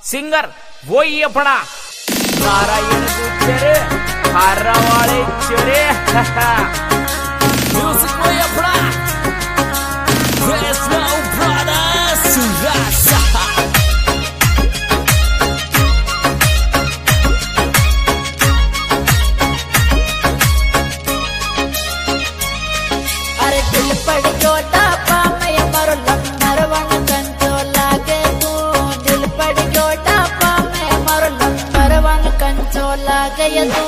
Singer वही अपना नारायण गुजरे हारा वाले चरे म्यूजिक वही अपना वैष्णव ब्रदर्स रासा। अरे दिल पड़ जोटा पामे मरो लंगर वन कंचो लागे तू, दिल पड़ जोटा पामे मरो लंगर वन कंचो लागे तू।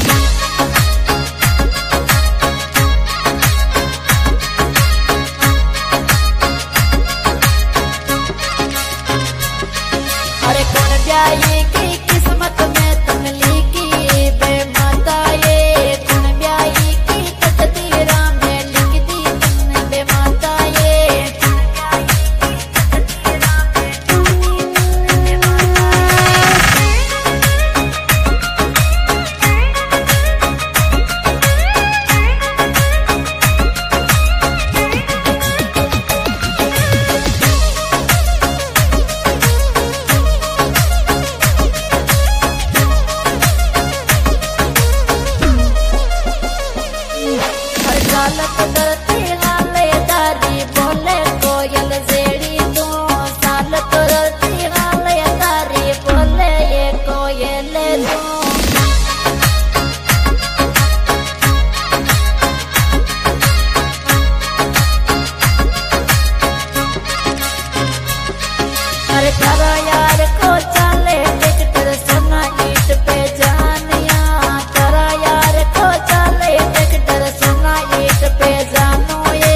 अरे कौन ब्याई की किस्मत में तुम लिखी बे माता ये, कौन ब्याई की तकदीरा में लिख दी तुमने बे माता ये। चालत करती हाले दारी बोले कोयल जेड़ी तू, चालत करती हाले दारी बोले ये कोयल तू। अरे करो यार को चले ट्रैक्टर सोना ईट पे जानिया, करो यार को चले ट्रैक्टर सोना ईट पे जानो ये।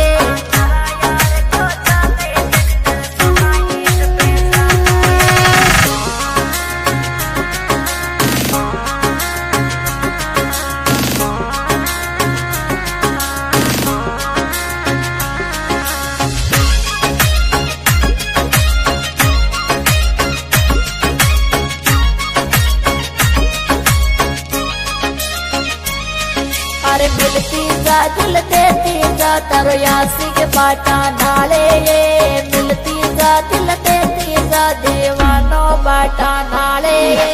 अरे मिलती जा दिल देती जा तारो यासी के बाटा नाले ये, मिलती जा दिल देती जा दीवानो बाटा नाले ये।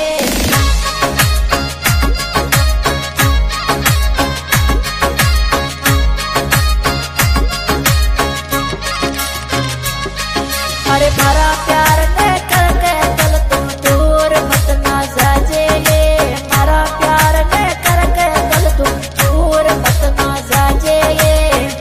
अरे मारा प्यार ने करके चल तुम दूर मत ना जाजे ये, मारा प्यार ने करके चल तुम दूर मत ना जाजे ये।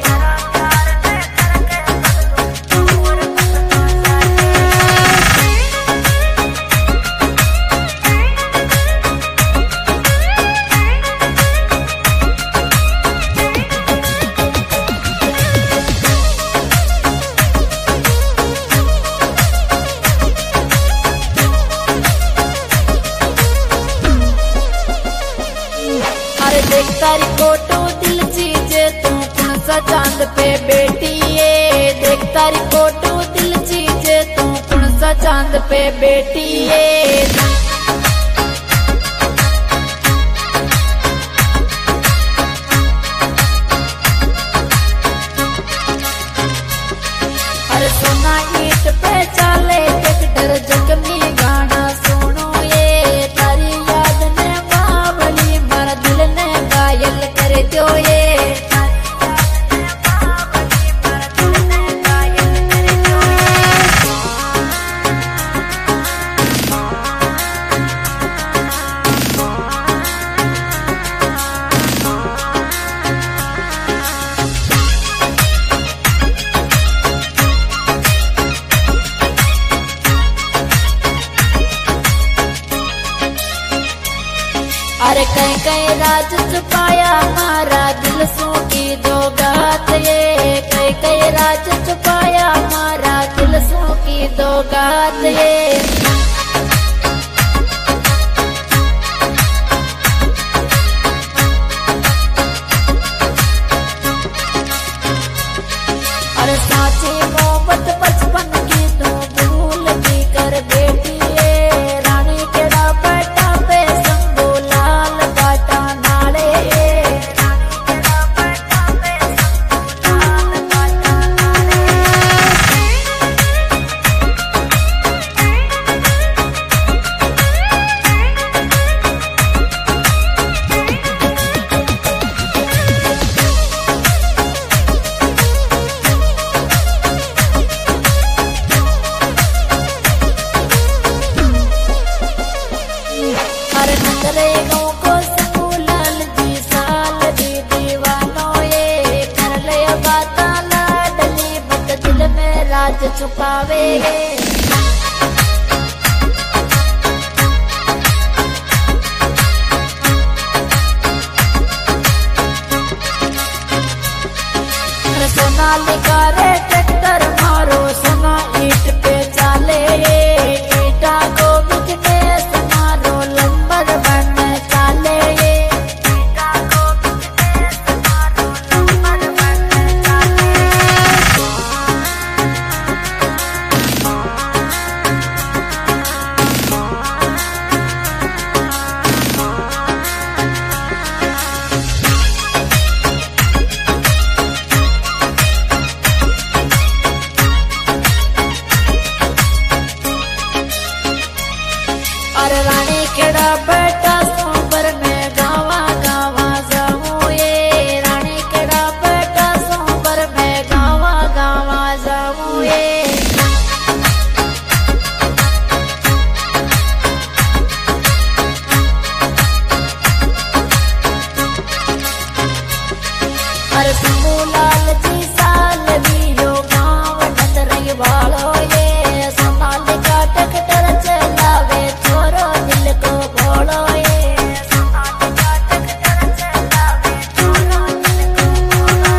अरे देख तारी फोटो दिल चीजे तू कौन सा चांद पे बैठी है, देख तारी फोटो दिल चीजे तू कौन सा चांद पे बैठी है। अरे सोना ईट पे चले ट्रैक्टर जख्मी गाना सुनो ये, तारी याद ने बावली मारा दिल ने घायल कर दो ये। अरे कहीं कहीं राज छुपाया मारा दिल सू की दो गात ये, कहीं कहीं राज छुपाया मारा दिल सू की दो गात ये। अरे साची मोहब्बत बचपन की तू भूल भी कर बेटी है, रानी के पटा पे संगो लाल बाटा नाले। राज छुपावे। सोनालिका रे ट्रैक्टर मारो सोना ईट पे चाले, ईटा को बिजनेस मारो लंबर बन चाले, ईटा को बिजनेस मारो लंबर बन चाले। अरे रानी खेड़ा बेटा सोबर में गावा गावा जाऊं ये, रानी खेड़ा बेटा सोबर में गावा गावा जाऊं ये। अरे शंभूलाल जी साल भी यो गाँव डंडरई वालो ये, सोनालिका ट्रैक्टर चलावे छोरो दिल को भोलो ये, सोनालिका ट्रैक्टर चलावे छोरो दिल को भोलो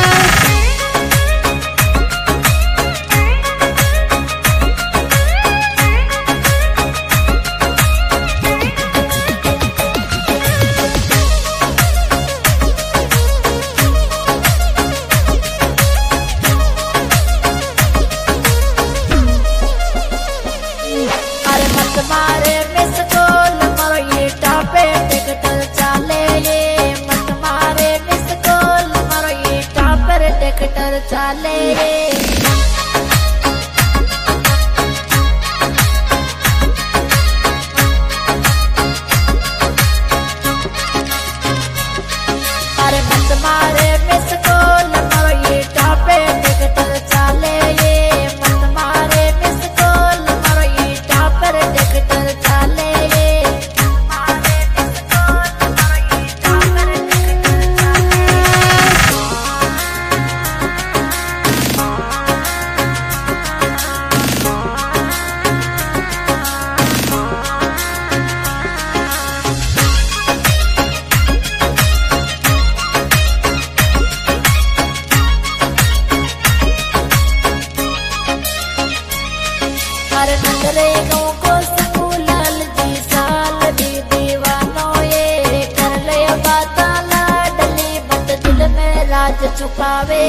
अरे मत मारे मिस कॉल मारो ये टापे ट्रैक्टर चाले ये, मत मारे मिस कॉल मारो ये टापर ट्रैक्टर चाले ये। अरे मत मारे मिस कॉल मारो ये टापे ट्रैक्टर चाले ये, मत मारे मिस कॉल मारो ये टापर ट्रैक्टर चाले ये, मारे मिस कॉल मारो ये टापर ट्रैक्टर चाले। अरे नंदरे गाँव को शंभूलाल जी साल भी दीवानो ये, कर ले बात लाडली मत दिल में राज छुपावे।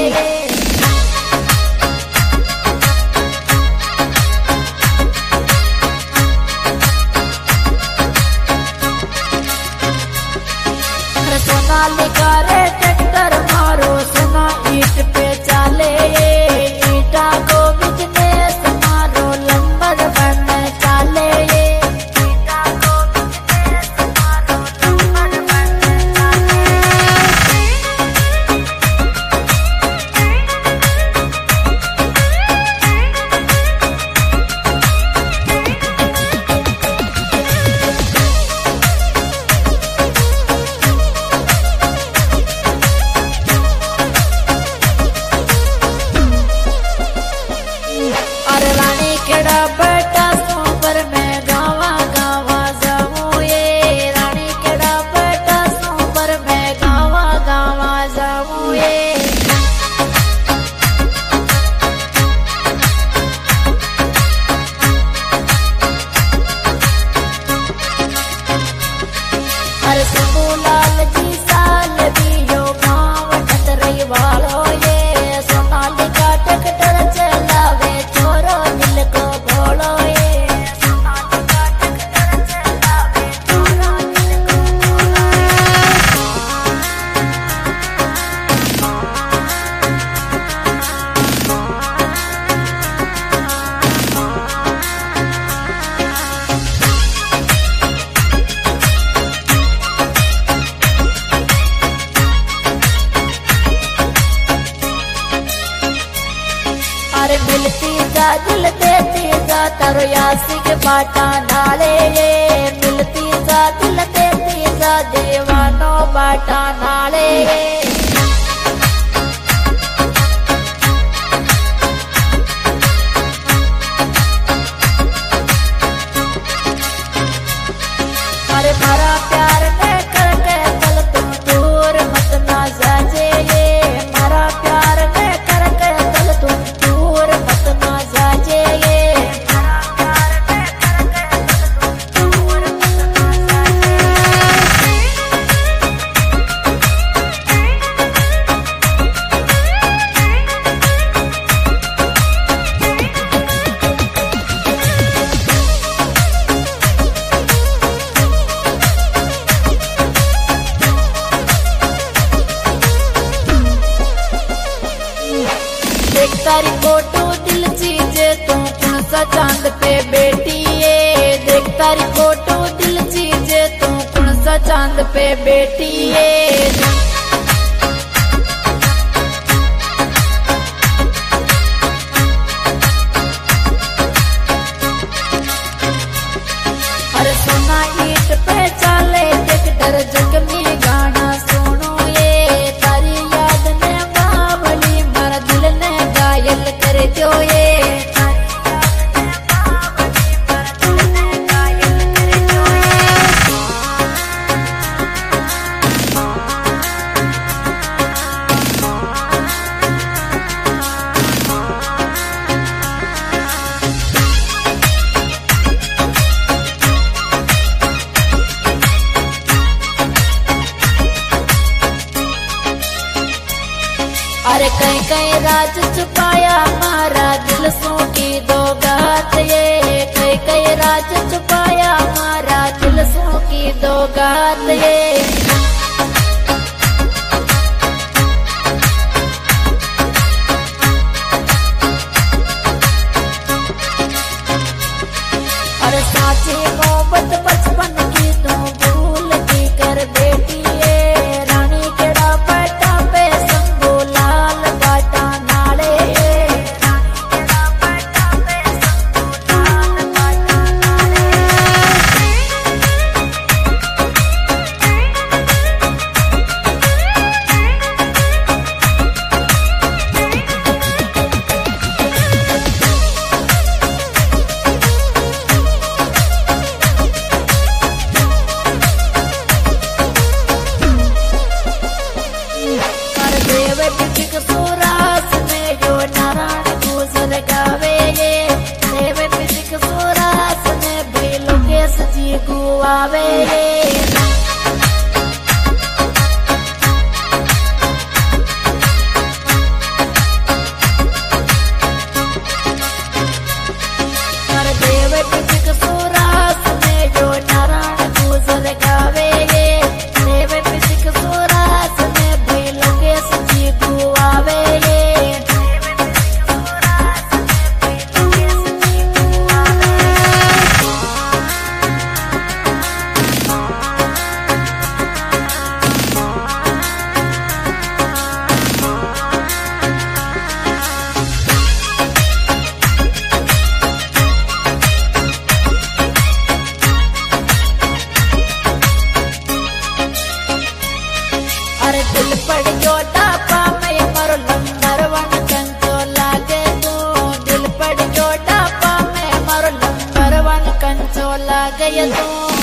अरे सोनालिका रे ट्रैक्टर मारो सोना ईट पे चाले, ईटा को बिजनेस मारो लंबर बन चाले, ईटा को बिजनेस मारो लंबर बन चाले। अरे रानी खेड़ा बेटा सोबर में गावा गावा जाऊं ये, रानी खेड़ा बेटा सोबर में गावा गावा जाऊं ये। अरे शंभूलाल जी साल भी यो गाँव डंडरई वालो ये, सोनालिका ट्रैक्टर चलावे छोरो दिल को भोलो ये, सोनालिका ट्रैक्टर चलावे छोरो दिल को भोलो अरे मिलती जा दिल देती जा तारो यासी के बाटा नाले ये, मिलती जा दिल देती जा दीवानो बाटा नाले ये। अरे मारा प्यार ने करके चल तुम दूर मत ना जाजे ये, मारा प्यार ने करके चल तुम दूर मत ना जाजे ये, मारा प्यार ने करके चल तुम दूर मत ना जाजे। देख तारी फोटो दिल चीजे तू कौन सा चांद पे बैठी है, देख तारी फोटो दिल चीजे तू कौन सा चांद पे बैठी है। अरे सोना ईट पे चाले देख डर जग में गाना सुनो ये, तारी याद ने बावली मारा दिल ने घायल कर दो ये, अरे कहीं कहीं राज छुपाया मारा दिल सो की दो गात ये, कहीं कहीं राज छुपाया मारा दिल सो की दो गात ये। अरे साची मोहब्बत बचपन की तू भूल की कर बेटी ये, रानी केड़ा पटा पे संगो लाल बाटा नाले ये, रानी केड़ा पटा पे संगो लाल बाटा नाले। कर देवे पिटिक सुरास में जो नारायण गुजर गावे ये, देवे पिटिक सुरास में भी लोकेश जी गुआवे ये। कर देवे पिटिक सुरास में जो नारायण गुजर गावे ये, देवे पिटिक सुरास में भी लोकेश जी गुआवे ये, देवे पिटिक सुरास में भी लोकेश जी गुआवे। अरे दिल पड़ गयो डापा में मरो नंबर वन कंचो लागे तू, दिल पड़ गयो डापा में मरो नंबर वन कंचो लागे तू।